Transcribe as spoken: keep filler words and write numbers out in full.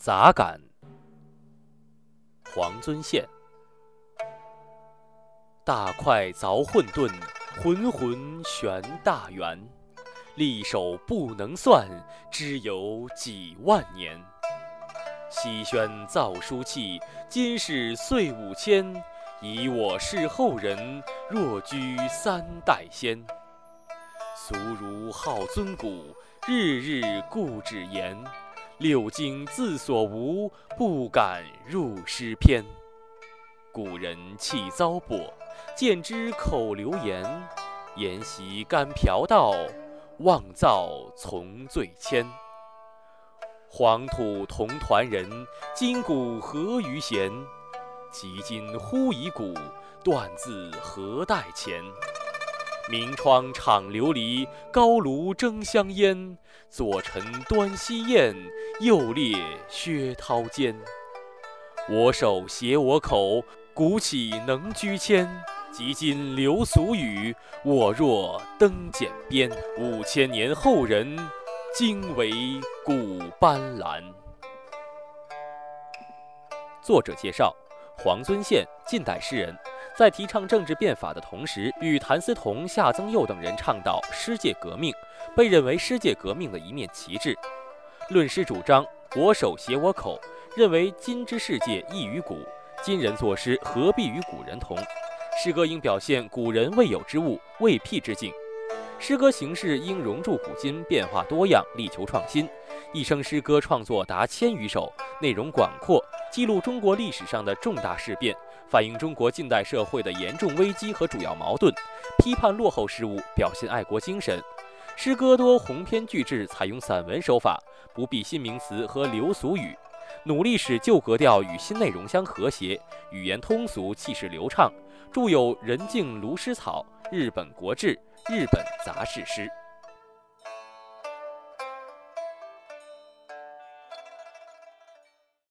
杂感。黄遵宪。大块凿混沌，浑浑悬大圆。力手不能算，知有几万年。西轩造书器，今世岁五千。以我是后人，若居三代先。俗儒好尊古，日日固执言。六经自所无，不敢入诗篇。古人弃糟粕，见之口流言。沿袭干瓢道，妄造从罪愆。黄土同团人，今古何于闲？其今忽已古，断字何待前？明窗敞琉璃，高炉争香烟。左丞端西宴，右列薛涛间。我手写我口，鼓起能居谦。及今流俗语，我若登简编。五千年后人，惊为古斑斓。作者介绍：黄遵宪，近代诗人，在提倡政治变法的同时，与谭嗣同、夏曾佑等人倡导诗界革命，被认为诗界革命的一面旗帜。论诗主张我手写我口，认为今之世界异于古，今人作诗何必与古人同？诗歌应表现古人未有之物、未辟之境。诗歌形式应融入古今，变化多样，力求创新。一生诗歌创作达千余首，内容广阔，记录中国历史上的重大事变，反映中国近代社会的严重危机和主要矛盾，批判落后事物，表现爱国精神。诗歌多鸿篇巨制，采用散文手法，不避新名词和流俗语，努力使旧格调与新内容相和谐，语言通俗，气势流畅。著有《人境庐诗草》《日本国志》《日本杂事诗》。